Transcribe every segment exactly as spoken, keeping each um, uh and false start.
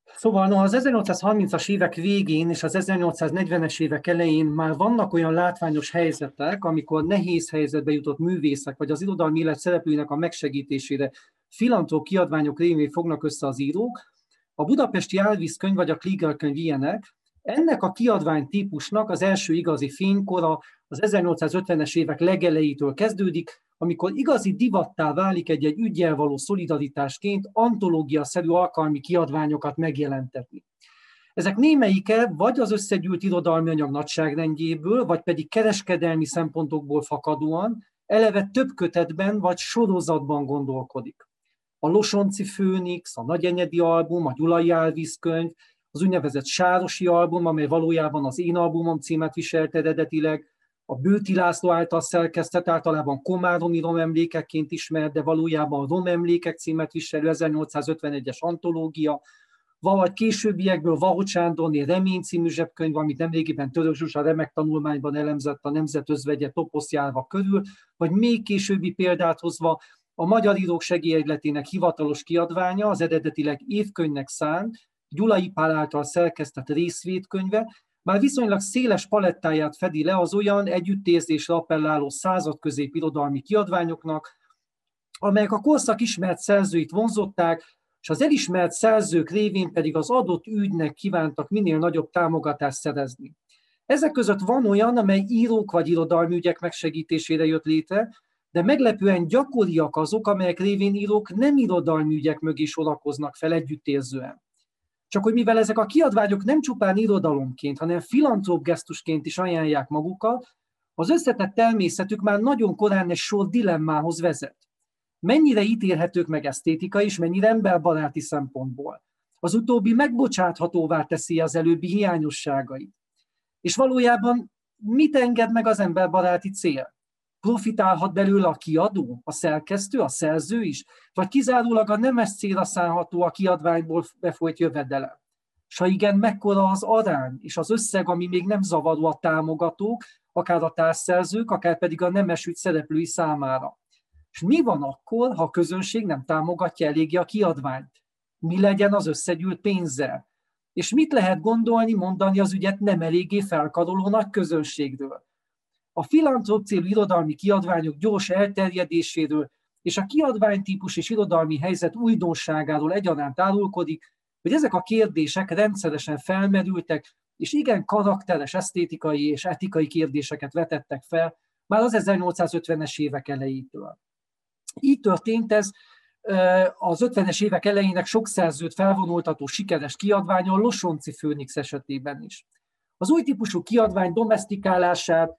Szóval no, az ezernyolcszázharmincas évek végén és az ezernyolcszáznegyvenes évek elején már vannak olyan látványos helyzetek, amikor nehéz helyzetbe jutott művészek vagy az irodalmi élet szereplőinek a megsegítésére filantróp kiadványok révén fognak össze az írók. A budapesti Árvíz könyv vagy a Klieger könyv ilyenek. Ennek a kiadvány típusnak az első igazi fénykora az ezernyolcszázötvenes évek legelejétől kezdődik, amikor igazi divattá válik egy-egy üggyel való szolidaritásként antológiaszerű alkalmi kiadványokat megjelentetni. Ezek némelyike vagy az összegyűlt irodalmi anyag nagyságrendjéből, vagy pedig kereskedelmi szempontokból fakadóan eleve több kötetben vagy sorozatban gondolkodik. A Losonczy Főnix, a Nagyenyedi album, a Gyulai Árvíz könyv, az úgynevezett Sárosi album, amely valójában az Én albumom címet viselt eredetileg, a Bőti László által szerkesztett, általában komáromi romemlékekként ismert, de valójában a Romemlékek címet viselő ezernyolcszázötvenegyes antológia, vagy későbbiekből Vahot Sándorné Remény című zsebkönyv, amit nemrégiben Török Zsuzsa remek tanulmányban elemzett a Nemzet özvegye Toposz járva körül, vagy még későbbi példát hozva a Magyar Írók Segélyegyletének hivatalos kiadványa, az eredetileg évkönyvnek szánt, Gyulai Pál által szerkesztett részvétkönyve, már viszonylag széles palettáját fedi le az olyan együttérzésre appelláló századközép irodalmi kiadványoknak, amelyek a korszak ismert szerzőit vonzották, és az elismert szerzők révén pedig az adott ügynek kívántak minél nagyobb támogatást szerezni. Ezek között van olyan, amely írók vagy irodalmi ügyek megsegítésére jött létre, de meglepően gyakoriak azok, amelyek révén írók nem irodalmi ügyek mögé sorakoznak fel együttérzően. Csak hogy mivel ezek a kiadványok nem csupán irodalomként, hanem filantróp gesztusként is ajánlják magukat, az összetett természetük már nagyon korán egy sor dilemmához vezet. Mennyire ítélhetők meg esztétikai és mennyire emberbaráti szempontból? Az utóbbi megbocsáthatóvá teszi az előbbi hiányosságait. És valójában mit enged meg az emberbaráti cél? Profitálhat belőle a kiadó, a szerkesztő, a szerző is, vagy kizárólag a nemes célra szánható a kiadványból befolyt jövedelem? S ha igen, mekkora az arány és az összeg, ami még nem zavaró a támogatók, akár a társszerzők, akár pedig a nemes ügy szereplői számára? És mi van akkor, ha a közönség nem támogatja eléggé a kiadványt? Mi legyen az összegyűlt pénzzel? És mit lehet gondolni, mondani az ügyet nem eléggé felkaroló nagy közönségről? A filantróp célú irodalmi kiadványok gyors elterjedéséről és a kiadványtípus és irodalmi helyzet újdonságáról egyaránt árulkodik, hogy ezek a kérdések rendszeresen felmerültek, és igen karakteres esztétikai és etikai kérdéseket vetettek fel már az ezernyolcszázötvenes évek elejétől. Így történt ez az ötvenes évek elejének sok szerzőt felvonultató sikeres kiadványa a Losonczy Főnix esetében is. Az új típusú kiadvány domesztikálását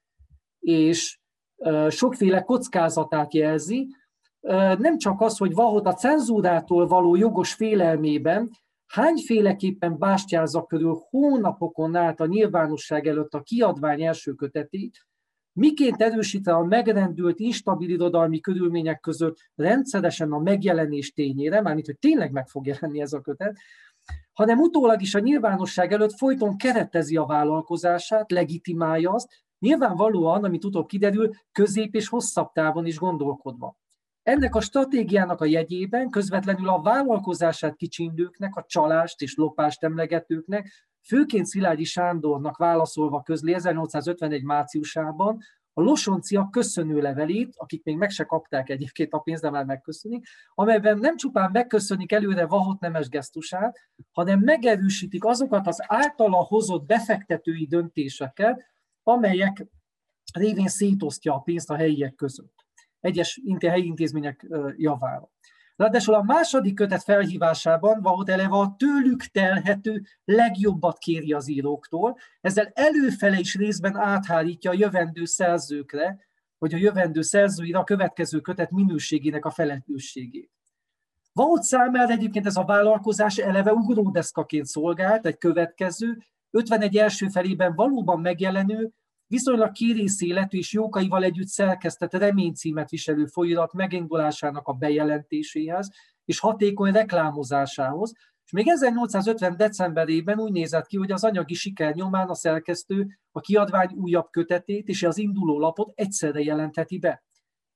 és sokféle kockázatát jelzi, nem csak az, hogy Vahot a cenzúrától való jogos félelmében hányféleképpen bástyázza körül hónapokon át a nyilvánosság előtt a kiadvány első kötetét, miként erősítve a megrendült, instabil irodalmi körülmények között rendszeresen a megjelenés tényére, mármint, hogy tényleg meg fog jelenni ez a kötet, hanem utólag is a nyilvánosság előtt folyton keretezi a vállalkozását, legitimálja azt, nyilvánvalóan, amit utóbb kiderül, közép és hosszabb távon is gondolkodva. Ennek a stratégiának a jegyében közvetlenül a vállalkozását kicsindőknek, a csalást és lopást emlegetőknek, főként Szilágyi Sándornak válaszolva közli ezernyolcszázötvenegy márciusában a Losoncyak köszönő levelét, akik még meg se kapták egyébként a pénzt, de már megköszönik, amelyben nem csupán megköszönik előre Vahot nemes gesztusát, hanem megerősítik azokat az általa hozott befektetői döntéseket, amelyek révén szétosztja a pénzt a helyiek között, egyes helyi intézmények javára. Ráadásul a második kötet felhívásában Vahot eleve a tőlük telhető legjobbat kéri az íróktól, ezzel előfele is részben áthárítja a jövendő szerzőkre, vagy a jövendő szerzőire a következő kötet minőségének a felelősségét. Vahot számára egyébként ez a vállalkozás eleve ugródeszkaként szolgált, egy következő, ötvenegy első felében valóban megjelenő, viszonylag kérész életű és Jókaival együtt szerkesztett Remény címet viselő folyirat megindulásának a bejelentéséhez és hatékony reklámozásához, és még ezernyolcszázötven decemberében úgy nézett ki, hogy az anyagi siker nyomán a szerkesztő a kiadvány újabb kötetét és az induló lapot egyszerre jelentheti be.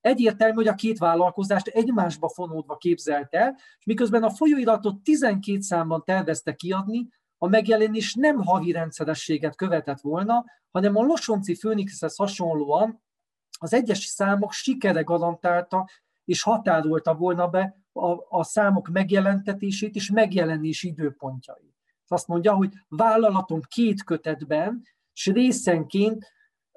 Egyértelmű, hogy a két vállalkozást egymásba fonódva képzelte, és miközben a folyóiratot tizenkét számban tervezte kiadni, a megjelenés nem havi rendszerességet követett volna, hanem a Losonczy Főnixhez hasonlóan az egyes számok sikere garantálta és határolta volna be a, a számok megjelentetését és megjelenési időpontjait. Azt mondja, hogy vállalatom két kötetben, és részenként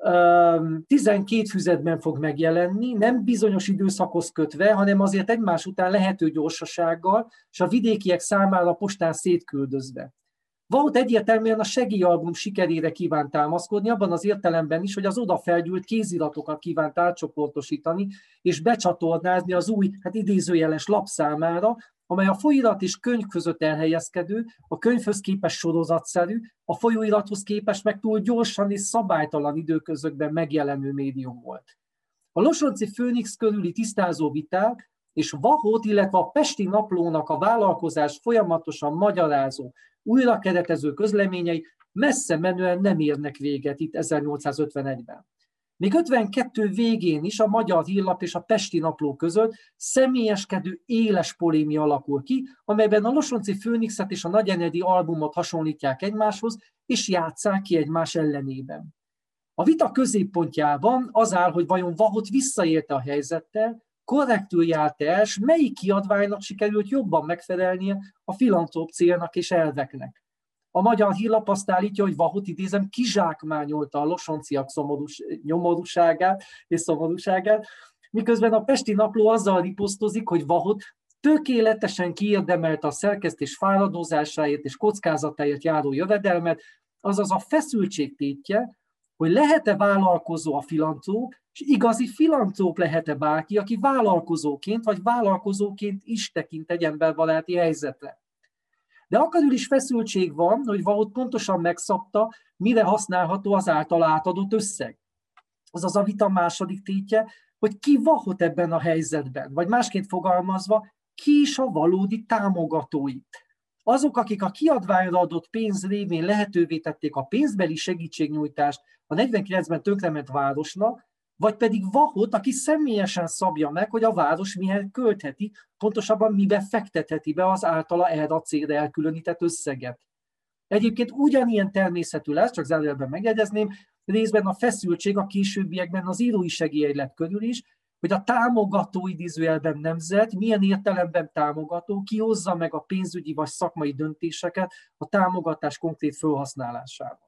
tizenkét füzetben fog megjelenni, nem bizonyos időszakhoz kötve, hanem azért egymás után lehető gyorsasággal, és a vidékiek számára postán szétküldözve. Vaut egyértelműen a segélyalbum sikerére kívánt támaszkodni, abban az értelemben is, hogy az oda felgyűlt kéziratokat kívánt átcsoportosítani, és becsatornázni az új, hát idézőjeles lap számára, amely a folyóirat és könyv között elhelyezkedő, a könyvhöz képest sorozatszerű, a folyóirathoz képest meg túl gyorsan és szabálytalan időközökben megjelenő médium volt. A Losonczy Főnix körüli tisztázó viták és Vahot, illetve a Pesti Naplónak a vállalkozás folyamatosan magyarázó, újrakeretező közleményei messze menően nem érnek véget itt ezernyolcszázötvenegyben. Még ötvenkettő végén is a Magyar Hírlap és a Pesti Napló között személyeskedő éles polémia alakul ki, amelyben a Losonczy Főnixet és a Nagyenedi albumot hasonlítják egymáshoz, és játsszák ki egymás ellenében. A vita középpontjában az áll, hogy vajon Vahot visszaélte a helyzettel, korrektül járta el, s melyik kiadványnak sikerült jobban megfelelnie a filantróp célnak és elveknek. A Magyar Hírlap azt állítja, hogy Vahot, idézem, kizsákmányolta a losoncziak szomorús, nyomorúságát és szomorúságát, miközben a Pesti Napló azzal riposztozik, hogy Vahot tökéletesen kiérdemelte a szerkesztés fáradozásáért és kockázatáért járó jövedelmet, azaz a feszültség tétje, hogy lehet-e vállalkozó a filantróp, és igazi filantróp lehet-e bárki, aki vállalkozóként vagy vállalkozóként is tekint egy emberbaráti helyzetre. De akörül is feszültség van, hogy Vahot pontosan megszabta, mire használható az által átadott összeg. Azaz a vita második tétje, hogy ki Vahot ebben a helyzetben, vagy másként fogalmazva, ki is a valódi támogatói. Azok, akik a kiadványra adott pénz révén lehetővé tették a pénzbeli segítségnyújtást a negyvenkilencben tönkrement városnak, vagy pedig Vahot, aki személyesen szabja meg, hogy a város mihez költheti, pontosabban mibe fektetheti be az általa erre a célra elkülönített összeget. Egyébként ugyanilyen természetű lesz, csak zárójelben megjegyezném, részben a feszültség a későbbiekben az írói segélyegylet körül is, hogy a támogató idézőjelben nemzet milyen értelemben támogató, ki hozza meg a pénzügyi vagy szakmai döntéseket a támogatás konkrét felhasználásában.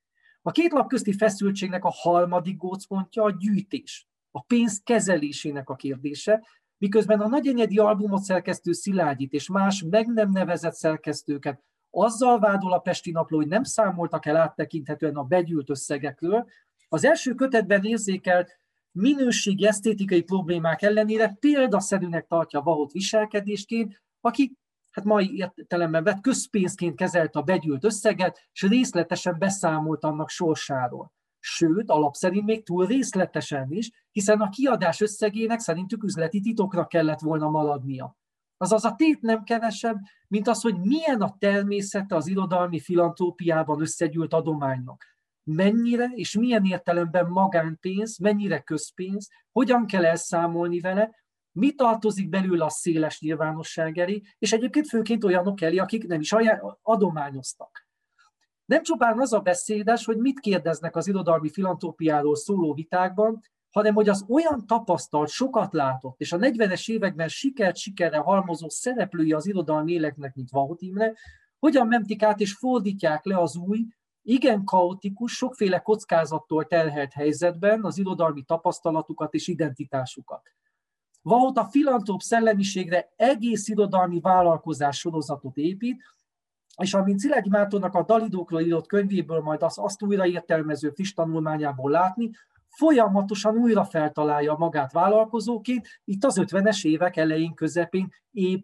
A két lap közti feszültségnek a harmadik gócpontja a gyűjtés, a pénz kezelésének a kérdése, miközben a Nagyenyedi albumot szerkesztő Szilágyit és más meg nem nevezett szerkesztőket azzal vádol a Pesti Napló, hogy nem számoltak el áttekinthetően a begyűlt összegekről, az első kötetben érzékelt minőségi, esztétikai problémák ellenére példaszerűnek tartja Vahot viselkedésként, aki hát mai értelemben vett közpénzként kezelte a begyűlt összeget, és részletesen beszámolt annak sorsáról. Sőt, alapszerint még túl részletesen is, hiszen a kiadás összegének szerintük üzleti titokra kellett volna maradnia. Azaz a tét nem kevesebb, mint az, hogy milyen a természete az irodalmi filantrópiában összegyűlt adománynak. Mennyire és milyen értelemben magánpénz, mennyire közpénz, hogyan kell elszámolni vele, mi tartozik belőle a széles nyilvánosság elé, és egyébként főként olyanok elé, akik nem is adományoztak. Nem csupán az a beszédes, hogy mit kérdeznek az irodalmi filantrópiáról szóló vitákban, hanem hogy az olyan tapasztalt, sokat látott, és a negyvenes években sikert sikerre halmozó szereplői az irodalmi életnek, mint Vahot Imre, hogyan mentik át és fordítják le az új, igen kaotikus, sokféle kockázattól terhelt helyzetben az irodalmi tapasztalatukat és identitásukat. Vahot a filantróp szellemiségre egész irodalmi vállalkozás sorozatot épít, és amint Szilágyi Mártonnak a dalidókról írott könyvéből, majd azt, azt újra értelmező friss tanulmányából látni, folyamatosan újra feltalálja magát vállalkozóként, itt az ötvenes évek elején, közepén épp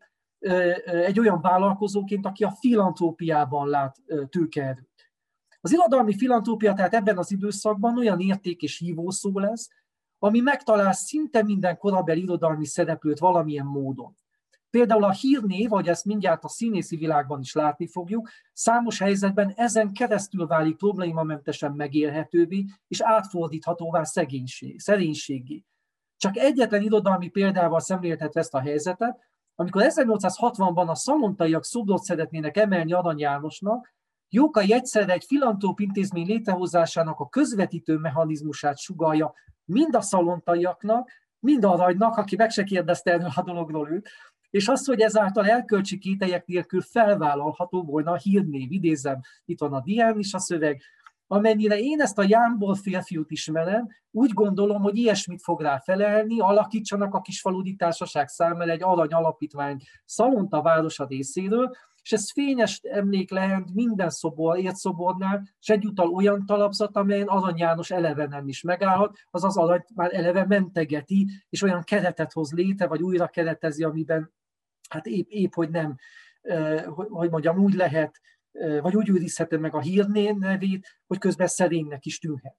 egy olyan vállalkozóként, aki a filantrópiában lát tőkeerőt. Az irodalmi filantrópia tehát ebben az időszakban olyan érték és hívószó lesz, ami megtalál szinte minden korabeli irodalmi szereplőt valamilyen módon. Például a hírnév, ahogy ezt mindjárt a színészi világban is látni fogjuk, számos helyzetben ezen keresztül válik problémamentesen megélhetővé és átfordíthatóvá szerénységé. Csak egyetlen irodalmi példával szemléltetve ezt a helyzetet, amikor ezernyolcszázhatvanban a szalontaiak szobrot szeretnének emelni Arany Jánosnak, Jókai egyszerre egy filantróp intézmény létrehozásának a közvetítő mechanizmusát sugallja mind a szalontaiaknak, mind Aranynak, aki meg se kérdezte erről a dologról őt, és az, hogy ezáltal elkölcsi kételyek nélkül felvállalható volna a hírnév. Idézem, itt van a dián is a szöveg. Amennyire én ezt a Jánból férfiút ismerem, úgy gondolom, hogy ilyesmit fog rá felelni, alakítsanak a Kisfaludy Társaság számára egy Arany alapítvány Szalonta városa részéről, és ez fényes emlék lehet minden szobor, értszobornál, és egyúttal olyan talapzat, amelyen Arany János eleve nem is megállhat, azaz Aranyt már eleve mentegeti, és olyan keretet hoz létre, vagy újra keretezi, amiben hát épp, épp hogy nem, hogy mondjam, úgy lehet, vagy úgy őrizheted meg a hírné nevét, hogy közben szerénynek is tűnhet.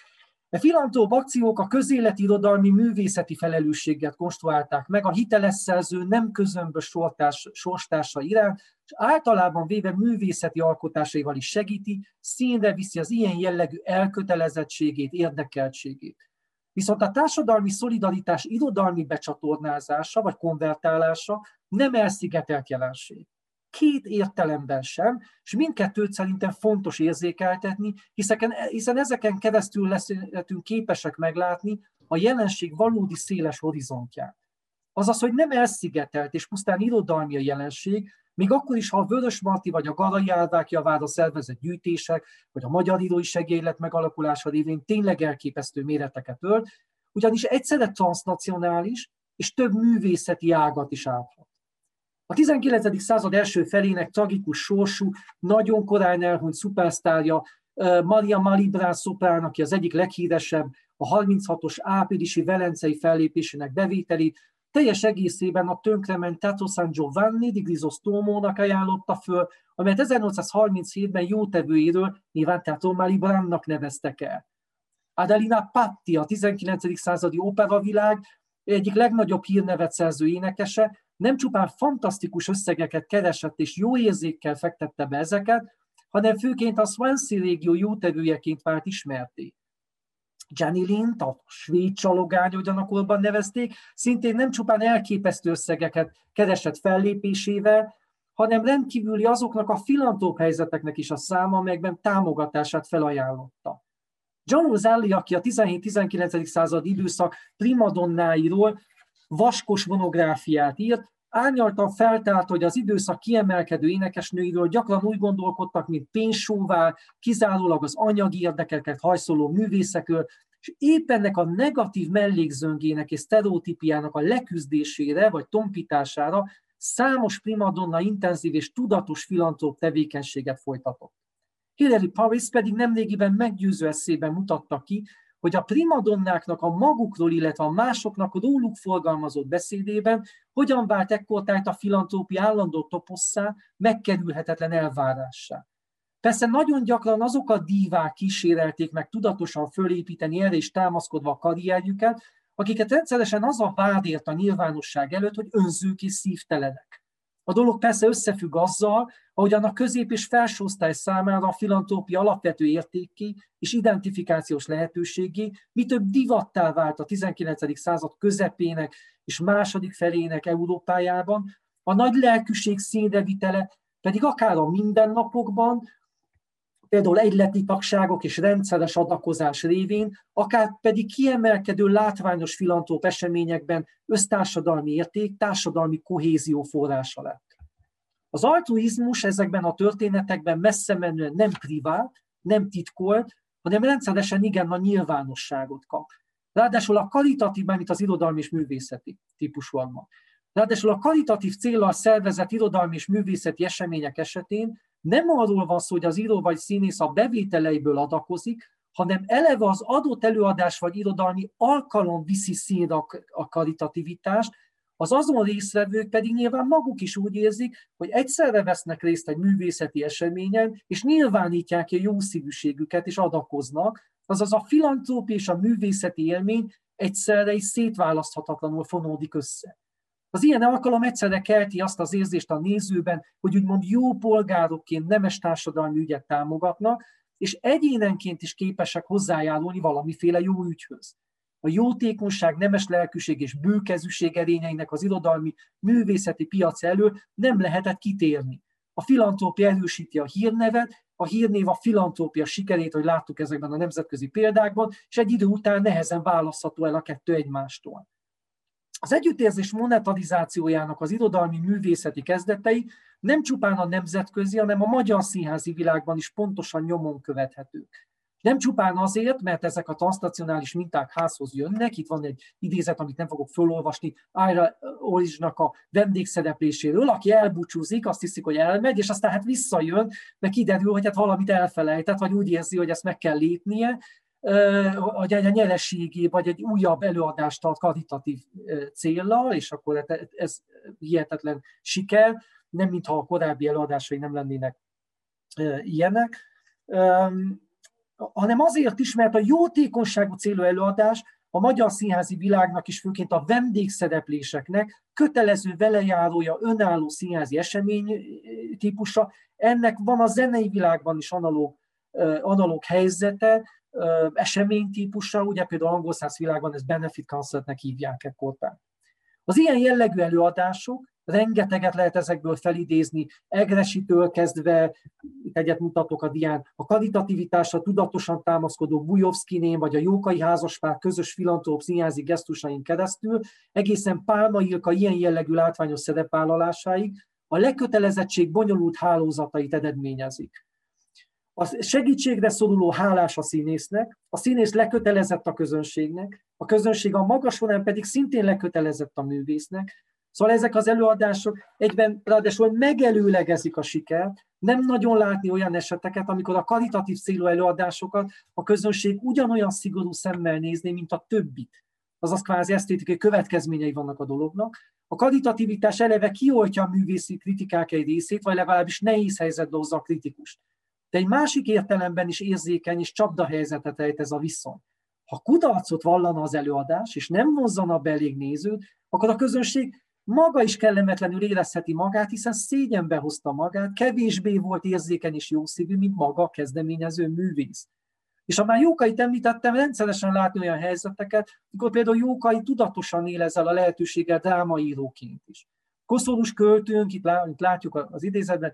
A filantróp akciók a közéleti irodalmi művészeti felelősséget konstruálták meg a hiteles szerző nem közömbös sorstársa iránt, és általában véve művészeti alkotásaival is segíti, színre viszi az ilyen jellegű elkötelezettségét, érdekeltségét. Viszont a társadalmi szolidaritás irodalmi becsatornázása vagy konvertálása nem elszigetelt jelenség. Két értelemben sem, és mindkettőt szerintem fontos érzékeltetni, hiszen ezeken keresztül leszünk képesek meglátni a jelenség valódi széles horizontját. Azaz, hogy nem elszigetelt és pusztán irodalmi a jelenség, még akkor is, ha a Vörösmarty vagy a Garai Árvák javára szervezett gyűjtések, vagy a magyar írói segélylet megalakulása révén tényleg elképesztő méreteket ölt, ugyanis egyszerre transznacionális és több művészeti ágat is áthat. A tizenkilencedik század első felének tragikus sorsú, nagyon korán elhunyt szupersztárja Maria Malibran szoprán, aki az egyik leghíresebb, a harminchatos áprilisi velencei fellépésének bevételét teljes egészében a tönkrement Teatro San Giovanni di Grisostomónak ajánlotta föl, amelyet ezernyolcszázharminchétben jótevőjéről nyilván Teatro Malibrannak neveztek el. Adelina Patti, a tizenkilencedik századi operavilág egyik legnagyobb hírnevet szerző énekese, nem csupán fantasztikus összegeket keresett és jó érzékkel fektette be ezeket, hanem főként a Swansea régió jótevőjeként vált ismerté. Jenny Lind, a svéd csalogány, ugyanakorban nevezték, szintén nem csupán elképesztő összegeket keresett fellépésével, hanem rendkívüli azoknak a filantróp helyzeteknek is a száma, amelyekben támogatását felajánlotta. John Roselli, aki a tizenhét-tizenkilencedik század időszak primadonnáiról vaskos monográfiát írt, árnyaltan feltárta, hogy az időszak kiemelkedő énekesnőiről gyakran úgy gondolkodtak, mint pénzsóvá, kizárólag az anyagi érdekeket hajszoló művészekről, és épp ennek a negatív mellékzöngének és sztereotípiának a leküzdésére vagy tompítására számos primadonna intenzív és tudatos filantróp tevékenységet folytatott. Hilary Paris pedig nemrégiben meggyőző eszében mutatta ki, hogy a primadonnáknak a magukról, illetve a másoknak róluk forgalmazott beszédében hogyan vált ekkortájt a filantrópia állandó toposszá, megkerülhetetlen elvárássá. Persze nagyon gyakran azok a dívák kísérelték meg tudatosan fölépíteni erre is támaszkodva a karrierjüket, akiket rendszeresen az a vád ért a nyilvánosság előtt, hogy önzők és szívtelenek. A dolog persze összefügg azzal, ahogyan a közép- és felsőosztály számára a filantrópia alapvető értékké és identifikációs lehetőségé, mi több divattá vált a tizenkilencedik század közepének és második felének Európájában, a nagy lelkűség színrevitele pedig akár a mindennapokban, például egyletni tagságok és rendszeres adakozás révén, akár pedig kiemelkedő látványos filantróp eseményekben össztársadalmi érték, társadalmi kohézió forrása lett. Az altruizmus ezekben a történetekben messze menően nem privát, nem titkolt, hanem rendszeresen igen a nyilvánosságot kap. Ráadásul a karitatív, mármint az irodalmi és művészeti típusúakban. Ráadásul a karitatív céllal szervezett irodalmi és művészeti események esetén nem arról van szó, hogy az író vagy színész a bevételeiből adakozik, hanem eleve az adott előadás vagy irodalmi alkalom viszi színre a karitativitást, az azon résztvevők pedig nyilván maguk is úgy érzik, hogy egyszerre vesznek részt egy művészeti eseményen, és nyilvánítják ki a jószívűségüket, és adakoznak, azaz a filantrópia és a művészeti élmény egyszerre is szétválaszthatatlanul fonódik össze. Az ilyen alkalom egyszerre kelti azt az érzést a nézőben, hogy úgymond jó polgárokként nemes társadalmi ügyet támogatnak, és egyénenként is képesek hozzájárulni valamiféle jó ügyhöz. a jótékonyság, nemes lelkűség és bőkezűség erényeinek az irodalmi művészeti piac elől nem lehetett kitérni. A filantrópia erősíti a hírnevet, a hírnév a filantrópia sikerét, hogy láttuk ezekben a nemzetközi példákban, és egy idő után nehezen választható el a kettő egymástól. Az együttérzés monetarizációjának az irodalmi művészeti kezdetei nem csupán a nemzetközi, hanem a magyar színházi világban is pontosan nyomon követhetők. Nem csupán azért, mert ezek a transznacionális minták házhoz jönnek, itt van egy idézet, amit nem fogok felolvasni, Ira Orridge-nak a vendégszerepléséről, aki elbúcsúzik, azt hiszik, hogy elmegy, és aztán hát visszajön, mert kiderül, hogy hát valamit elfelejtett, vagy úgy érzi, hogy ezt meg kell lépnie, hogy egy nyereségé, vagy egy újabb előadást tart karitatív céllal, és akkor ez hihetetlen siker, nem mintha a korábbi előadásai nem lennének ilyenek, hanem azért is, mert a jótékonyságú célú előadás a magyar színházi világnak is, főként a vendégszerepléseknek kötelező velejárója, önálló színházi esemény típusa. Ennek van a zenei világban is analóg, analóg helyzete, eseménytípusa, ugye például angol száz világban ezt benefit concertnek hívják ekkortán. Az ilyen jellegű előadások, rengeteget lehet ezekből felidézni, Egresitől kezdve, itt egyet mutatok a dián, a karitativitásra tudatosan támaszkodó Bujovszkinén, vagy a Jókai házaspár közös filantróp színházi gesztusain keresztül, egészen Pálma Ilka ilyen jellegű látványos szerepvállalásáig a lekötelezettség bonyolult hálózatait eredményezik. A segítségre szoruló hálás a színésznek, a színész lekötelezett a közönségnek, a közönség a maga során pedig szintén lekötelezett a művésznek. Szóval ezek az előadások egyben ráadásul megelőlegezik a sikert, nem nagyon látni olyan eseteket, amikor a karitatív célú előadásokat a közönség ugyanolyan szigorú szemmel nézné, mint a többit. Azaz kvázi esztétikai következményei vannak a dolognak. A karitativitás eleve kioltja a művészi kritikák egy részét, vagy legalábbis nehéz helyzetbe hozza a kritikust. De egy másik értelemben is érzékeny és csapdahelyzetet rejt ez a viszony. Ha kudarcot vallana az előadás, és nem vonzana be elég nézőt, akkor a közönség maga is kellemetlenül érezheti magát, hiszen szégyenbe hozta magát, kevésbé volt érzékeny és jószívű, mint maga a kezdeményező művész. És ha már Jókait említettem, rendszeresen látni olyan helyzeteket, amikor például Jókai tudatosan él ezzel a lehetőséggel drámaíróként is. Koszorús költőnk, itt látjuk az idézetben,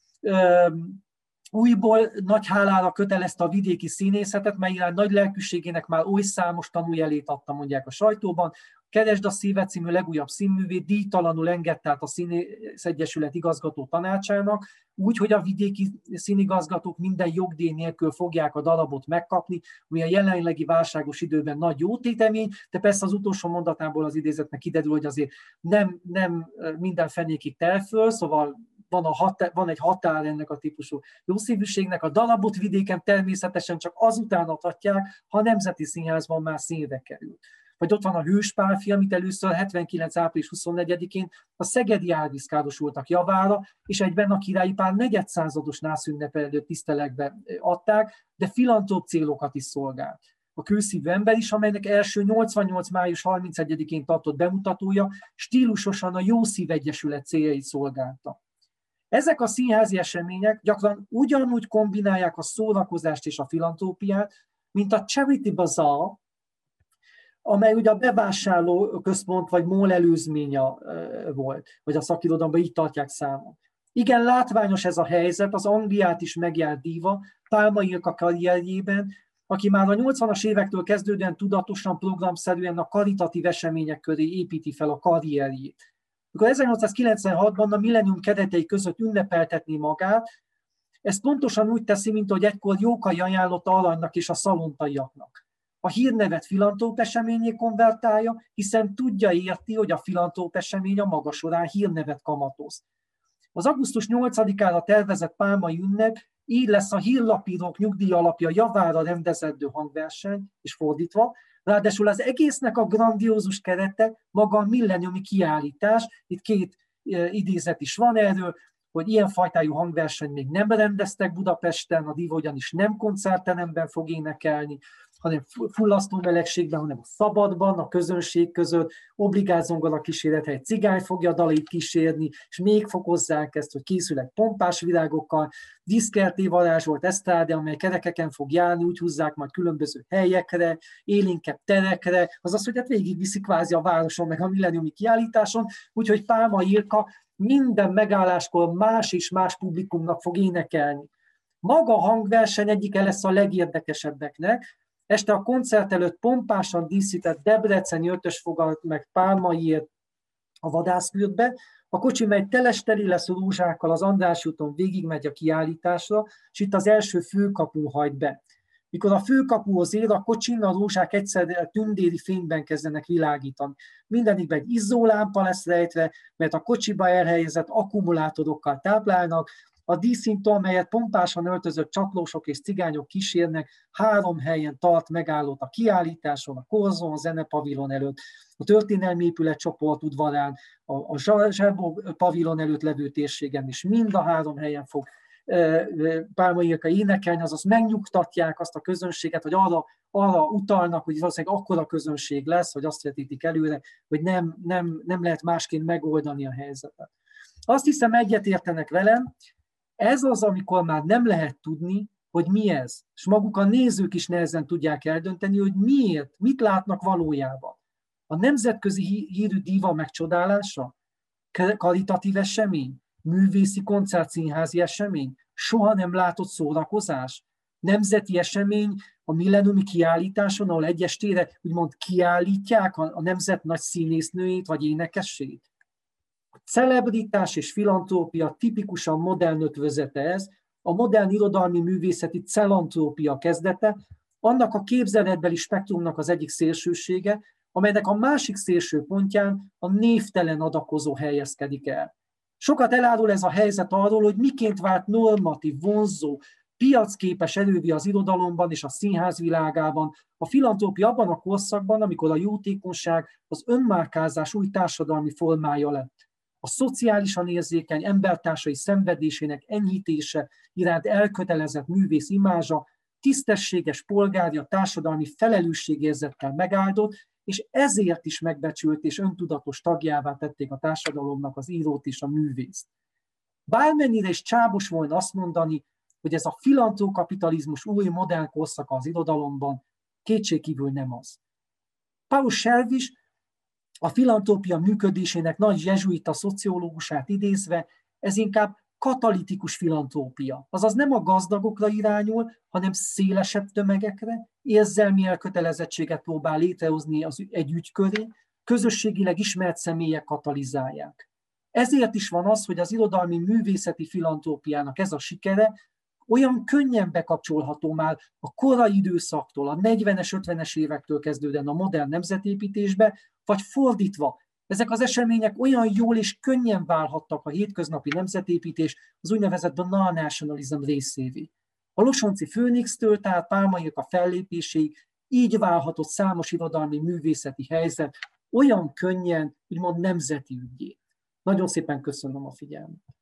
újból nagy hálára kötelezte a vidéki színészetet, mely iránt nagy lelkűségének már oly számos tanújelét adta, mondják a sajtóban. Keresd a szívet című legújabb színművét díjtalanul engedte át a Színészegyesület igazgató tanácsának, úgy, hogy a vidéki színigazgatók minden jogdíj nélkül fogják a darabot megkapni, ami a jelenlegi válságos időben nagy jótétemény, de persze az utolsó mondatából az idézetnek kiderül, hogy azért nem, nem minden fenékig tel föl, szóval van, a határ, van egy határ ennek a típusú jószívűségnek. A darabot vidéken természetesen csak azután adhatják, ha a Nemzeti Színházban már színre kerül. Vagy ott van a Hőspálfi, amit először hetvenkilenc április huszonnegyedikén a szegedi árvízkárosultak javára, és egyben a Királyi Pál negyedszázados nászünnepelő tiszteletbe adták, de filantróp célokat is szolgált. A Kőszívű ember is, amelynek első nyolcvannyolc május harmincegyedikén tartott bemutatója stílusosan a Jószív Egyesület céljait szolgálta. Ezek a színházi események gyakran ugyanúgy kombinálják a szórakozást és a filantrópiát, mint a Charity Bazaar, amely ugye a bevásárló központ vagy mól előzménye volt, vagy a szakirodalomban így tartják számon. Igen, látványos ez a helyzet, az Angliát is megjárt díva, Pálma Ilka karrierjében, aki már a nyolcvanas évektől kezdődően tudatosan, programszerűen a karitatív események köré építi fel a karrierjét. Amikor ezernyolcszázkilencvenhatban a millennium keretei között ünnepeltetni magát, ezt pontosan úgy teszi, mint hogy egykor Jókai ajánlotta Aranynak és a szalontaiaknak. A hírnevet filantróp eseményé konvertálja, hiszen tudja, érti, hogy a filantróp esemény a maga során hírnevet kamatoz. Az augusztus nyolcadikára tervezett pálmai ünnep így lesz a hírlapírók nyugdíjalapja javára rendezendő hangverseny, és fordítva, ráadásul az egésznek a grandiózus kerete maga a milleniumi kiállítás. Itt két idézet is van erről, hogy ilyen fajtájú hangverseny még nem rendeztek Budapesten, a diva ugyanis nem koncertteremben fog énekelni, hanem fullasztó melegségben, hanem a szabadban, a közönség között, obligált zongora kíséret, egy cigány fogja a dalait kísérni, és még fokozzák ezt, hogy készülnek pompás virágokkal, diszkerté varázsolt esztráde, amely kerekeken fog járni, úgy húzzák majd különböző helyekre, élénkebb terekre, azaz, hogy hát végigviszi kvázi a városon, meg a milleniumi kiállításon, úgyhogy Pálma Ilka minden megálláskor más és más publikumnak fog énekelni. Maga a hangverseny egyike lesz a legérdekesebbeknek. Este a koncert előtt pompásan díszített debreceni ötös fogalt meg Pálmaiért a vadászfürdbe. A kocsi, mely telesteli lesz rózsákkal, az András úton végigmegy a kiállításra, és itt az első főkapun hajt be. Mikor a főkapuhoz ér, a kocsin a rózsák egyszerre tündéri fényben kezdenek világítani. Mindenikben egy izzólámpa lesz rejtve, mert a kocsiba elhelyezett akkumulátorokkal táplálnak, a díszintó, amelyet pompásan öltözött csatlósok és cigányok kísérnek, három helyen tart megállót a kiállításon, a Korzon, a zenepavilon előtt, a történelmi épületcsoport udvarán, a Zsebó pavilon előtt levő térségen, és mind a három helyen fog Pálma Ilka énekelni, azaz megnyugtatják azt a közönséget, hogy arra, arra utalnak, hogy valószínűleg akkora közönség lesz, hogy azt vetítik előre, hogy nem, nem, nem lehet másként megoldani a helyzetet. Azt hiszem, egyetértenek velem, ez az, amikor már nem lehet tudni, hogy mi ez. És maguk a nézők is nehezen tudják eldönteni, hogy miért, mit látnak valójában. A nemzetközi hírű díva megcsodálása? Karitatív esemény? Művészi koncertszínházi esemény? Soha nem látott szórakozás? Nemzeti esemény a milleniumi kiállításon, ahol egy estére úgymond kiállítják a nemzet nagy színésznőjét vagy énekessét? Celebritás és filantrópia tipikusan modern ötvözete ez, a modern irodalmi művészeti celantrópia kezdete, annak a képzeletbeli spektrumnak az egyik szélsősége, amelynek a másik szélső pontján a névtelen adakozó helyezkedik el. Sokat elárul ez a helyzet arról, hogy miként vált normatív, vonzó, piacképes erővé az irodalomban és a színház világában a filantrópia abban a korszakban, amikor a jótékonyság az önmárkázás új társadalmi formája lett. A szociálisan érzékeny embertársai szenvedésének enyhítése iránt elkötelezett művész imázsa tisztességes polgári, a társadalmi felelősségérzettel megáldott, és ezért is megbecsült és öntudatos tagjává tették a társadalomnak az írót és a művészt. Bármennyire is csábos volna azt mondani, hogy ez a filantrókapitalizmus új modern korszaka az irodalomban, kétségkívül nem az. Paul Selvis a filantrópia működésének nagy jezsuita szociológusát idézve, ez inkább katalitikus filantrópia. Azaz nem a gazdagokra irányul, hanem szélesebb tömegekre, érzelmi elkötelezettséget próbál létrehozni az egy ügy köré, közösségileg ismert személyek katalizálják. Ezért is van az, hogy az irodalmi művészeti filantrópiának ez a sikere olyan könnyen bekapcsolható már a korai időszaktól, a negyvenes, ötvenes évektől kezdődően a modern nemzetépítésbe, vagy fordítva. Ezek az események olyan jól és könnyen válhattak a hétköznapi nemzetépítés az úgynevezett banal nationalism részévé. A Losonczy Főnixtől, tehát Pálma Ilka fellépéséig így válhatott számos irodalmi művészeti helyzet olyan könnyen, úgymond nemzeti ügyé. Nagyon szépen köszönöm a figyelmet.